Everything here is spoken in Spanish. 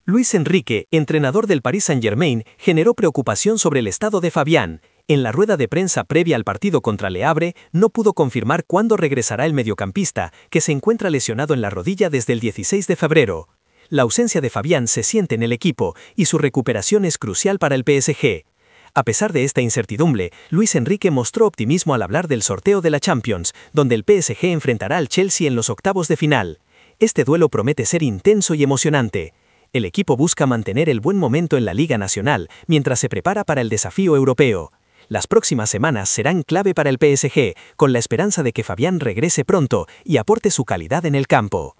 Luis Enrique, entrenador del Paris Saint-Germain, generó preocupación sobre el estado de Fabián. En la rueda de prensa previa al partido contra Le Havre, no pudo confirmar cuándo regresará el mediocampista, que se encuentra lesionado en la rodilla desde el 16 de febrero. La ausencia de Fabián se siente en el equipo y su recuperación es crucial para el PSG. A pesar de esta incertidumbre, Luis Enrique mostró optimismo al hablar del sorteo de la Champions, donde el PSG enfrentará al Chelsea en los octavos de final. Este duelo promete ser intenso y emocionante. El equipo busca mantener el buen momento en la Liga Nacional mientras se prepara para el desafío europeo. Las próximas semanas serán clave para el PSG, con la esperanza de que Fabián regrese pronto y aporte su calidad en el campo.